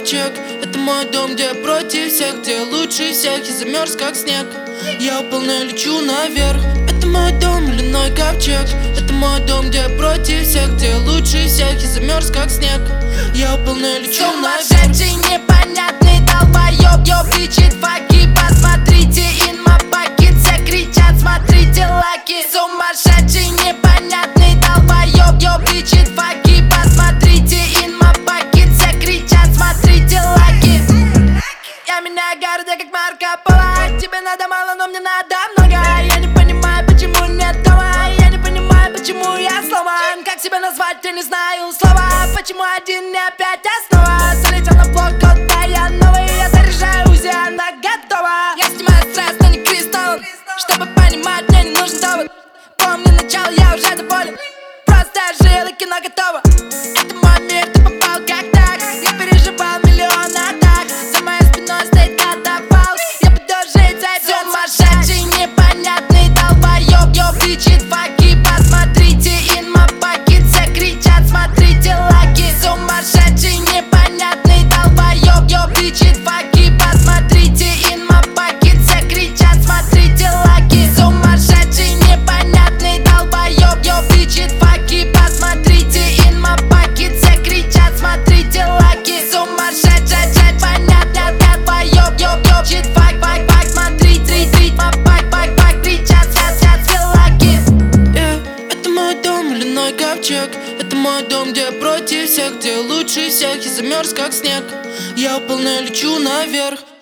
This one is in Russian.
ковчег. Это мой дом, где против всех, где лучше всех. Я замерз как снег, я полно лечу наверх. Это мой дом, ледяной ковчег. Это мой дом, где против всех, где лучше всех. Я замерз как снег, я полно лечу наверх. Сумасшедший, непонятный долбоёб, кричит факи. Посмотрите, in my pocket, все кричат, смотрите лаки. Сумасшедший, непонятный долбоёб, кричит факи. Посмотрите, in my pocket, все кричат, смотрите лаки. Я меняю города, как Марко Поло. Тебе надо мало, но мне надо много. Я не понимаю, почему нет дома. Я не понимаю, почему я сломан. Как себя назвать, я не знаю слова. Почему один не опять основа. Залетел на блок, да я новый. Я заряжаю УЗИ, она готова. Я снимаю стресс, но не кристалл. Чтобы понимать, мне не нужен довод. Помни начало, я уже доволен. Просто жил и кино готово. Это мой мир, ты попал как так. Я переживал миллион атак. За моей спиной стоит катафалк. Я буду жить за это. Сумасшедший, непонятный долбоёб, кричит факи. Посмотрите, in my pocket, все кричат, смотрите лаки. Сумасшедший, непонятный долбоёб, кричит факи. Посмотрите, in my pocket, все кричат, смотрите лаки. Сумасшедший, непонятный долбоёб, кричит факи. Посмотрите, in my pocket, все кричат, смотрите лаки. Сумасшедший, понятно, долбоёб, кричит фак, смотрите, кричат, все лаки. Это мой дом, ледяной ковчег. Это мой дом, где против всех, где лучше всех. Я замерз как снег, я полно лечу наверх.